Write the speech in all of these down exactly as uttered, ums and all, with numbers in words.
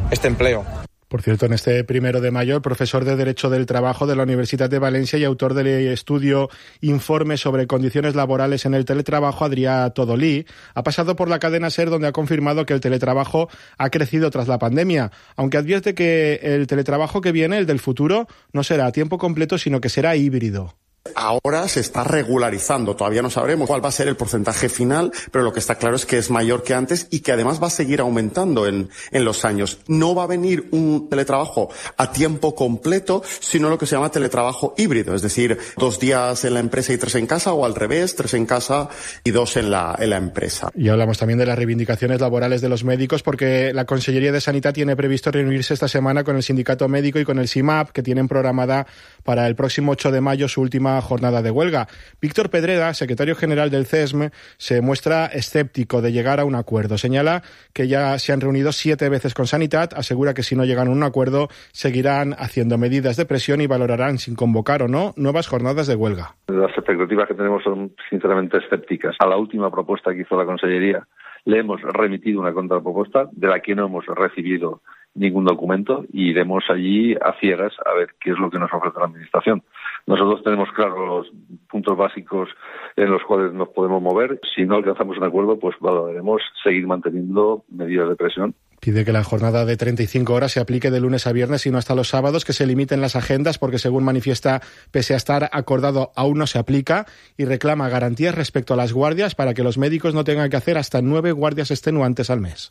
este empleo. Por cierto, en este primero de mayo, el profesor de Derecho del Trabajo de la Universidad de Valencia y autor del estudio Informe sobre condiciones laborales en el teletrabajo, Adrià Todolí, ha pasado por la cadena SER, donde ha confirmado que el teletrabajo ha crecido tras la pandemia, aunque advierte que el teletrabajo que viene, el del futuro, no será a tiempo completo, sino que será híbrido. Ahora se está regularizando, todavía no sabremos cuál va a ser el porcentaje final, pero lo que está claro es que es mayor que antes y que además va a seguir aumentando en, en los años. No va a venir un teletrabajo a tiempo completo, sino lo que se llama teletrabajo híbrido, es decir, dos días en la empresa y tres en casa, o al revés, tres en casa y dos en la, en la empresa. Y hablamos también de las reivindicaciones laborales de los médicos, porque la Consellería de Sanidad tiene previsto reunirse esta semana con el Sindicato Médico y con el SIMAP, que tienen programada para el próximo ocho de mayo su última jornada de huelga. Víctor Pedreda, secretario general del C E S M, se muestra escéptico de llegar a un acuerdo. Señala que ya se han reunido siete veces con Sanitat, asegura que si no llegan a un acuerdo seguirán haciendo medidas de presión y valorarán sin convocar o no nuevas jornadas de huelga. Las expectativas que tenemos son sinceramente escépticas. A la última propuesta que hizo la Consellería le hemos remitido una contrapropuesta de la que no hemos recibido ningún documento y iremos allí a ciegas a ver qué es lo que nos ofrece la Administración. Nosotros tenemos claros los puntos básicos en los cuales nos podemos mover. Si no alcanzamos un acuerdo, pues valoraremos seguir manteniendo medidas de presión. Pide que la jornada de treinta y cinco horas se aplique de lunes a viernes y no hasta los sábados, que se limiten las agendas porque, según manifiesta, pese a estar acordado, aún no se aplica, y reclama garantías respecto a las guardias para que los médicos no tengan que hacer hasta nueve guardias extenuantes al mes.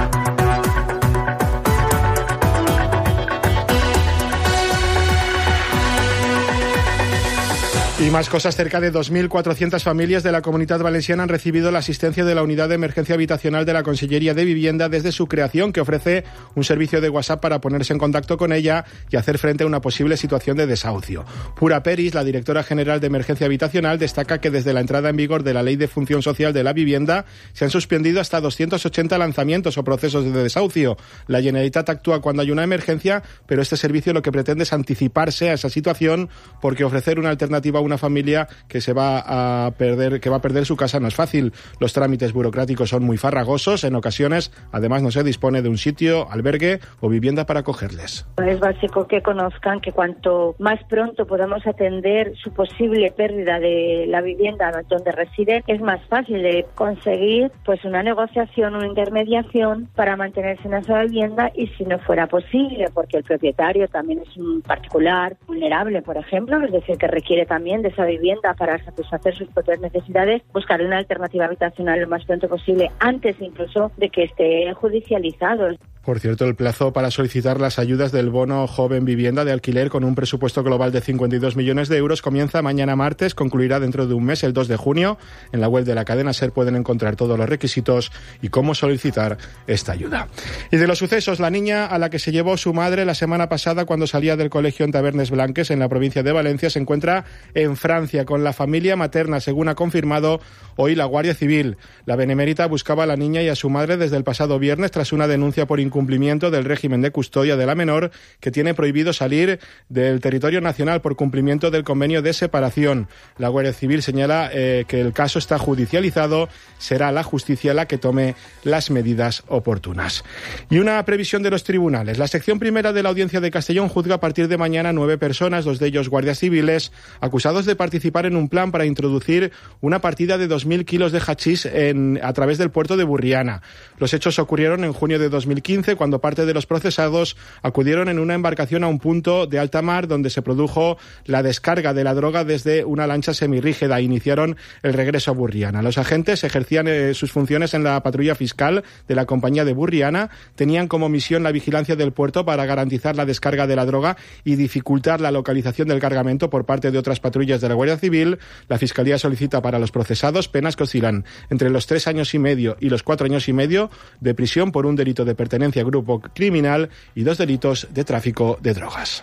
Y más cosas, cerca de dos mil cuatrocientas familias de la Comunitat Valenciana han recibido la asistencia de la Unidad de Emergencia Habitacional de la Consellería de Vivienda desde su creación, que ofrece un servicio de WhatsApp para ponerse en contacto con ella y hacer frente a una posible situación de desahucio. Pura Peris, la directora general de Emergencia Habitacional, destaca que desde la entrada en vigor de la Ley de Función Social de la Vivienda se han suspendido hasta doscientos ochenta lanzamientos o procesos de desahucio. La Generalitat actúa cuando hay una emergencia, pero este servicio lo que pretende es anticiparse a esa situación, porque ofrecer una alternativa a una familia que se va a perder, que va a perder su casa no es fácil. Los trámites burocráticos son muy farragosos. En ocasiones, además, no se dispone de un sitio, albergue o vivienda para acogerles. Es básico que conozcan que cuanto más pronto podamos atender su posible pérdida de la vivienda donde residen, es más fácil de conseguir pues una negociación, una intermediación para mantenerse en esa vivienda, y si no fuera posible, porque el propietario también es un particular vulnerable, por ejemplo, es decir, que requiere también de esa vivienda para satisfacer sus propias necesidades, buscar una alternativa habitacional lo más pronto posible, antes incluso de que esté judicializado. Por cierto, el plazo para solicitar las ayudas del bono joven vivienda de alquiler con un presupuesto global de cincuenta y dos millones de euros comienza mañana martes, concluirá dentro de un mes, el dos de junio. En la web de la cadena SER pueden encontrar todos los requisitos y cómo solicitar esta ayuda. Y de los sucesos, la niña a la que se llevó su madre la semana pasada cuando salía del colegio en Tabernes Blanques, en la provincia de Valencia, se encuentra en Francia con la familia materna, según ha confirmado hoy la Guardia Civil. La Benemérita buscaba a la niña y a su madre desde el pasado viernes tras una denuncia por incumplimiento del régimen de custodia de la menor, que tiene prohibido salir del territorio nacional por cumplimiento del convenio de separación. La Guardia Civil señala eh, que el caso está judicializado, será la justicia la que tome las medidas oportunas. Y una previsión de los tribunales. La sección primera de la Audiencia de Castellón juzga a partir de mañana nueve personas, dos de ellos guardias civiles, acusados de participar en un plan para introducir una partida de dos mil kilos de hachís en, a través del puerto de Burriana. Los hechos ocurrieron en junio de dos mil quince, cuando parte de los procesados acudieron en una embarcación a un punto de alta mar donde se produjo la descarga de la droga desde una lancha semirrígida e iniciaron el regreso a Burriana. Los agentes ejercían eh, sus funciones en la patrulla fiscal de la compañía de Burriana, tenían como misión la vigilancia del puerto para garantizar la descarga de la droga y dificultar la localización del cargamento por parte de otras patrullas de la Guardia Civil. La Fiscalía solicita para los procesados penas que oscilan entre los tres años y medio y los cuatro años y medio de prisión por un delito de pertenencia a grupo criminal y dos delitos de tráfico de drogas.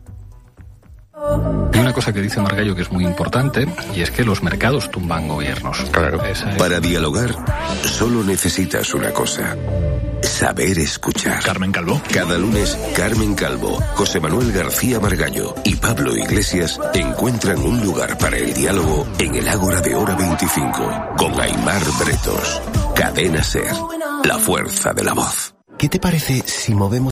Hay una cosa que dice Margallo que es muy importante, y es que los mercados tumban gobiernos. Claro. Es... Para dialogar, solo necesitas una cosa: saber escuchar. Carmen Calvo. Cada lunes, Carmen Calvo, José Manuel García Margallo y Pablo Iglesias encuentran un lugar para el diálogo en el Ágora de Hora veinticinco, con Aimar Bretos. Cadena SER, la fuerza de la voz. ¿Qué te parece si movemos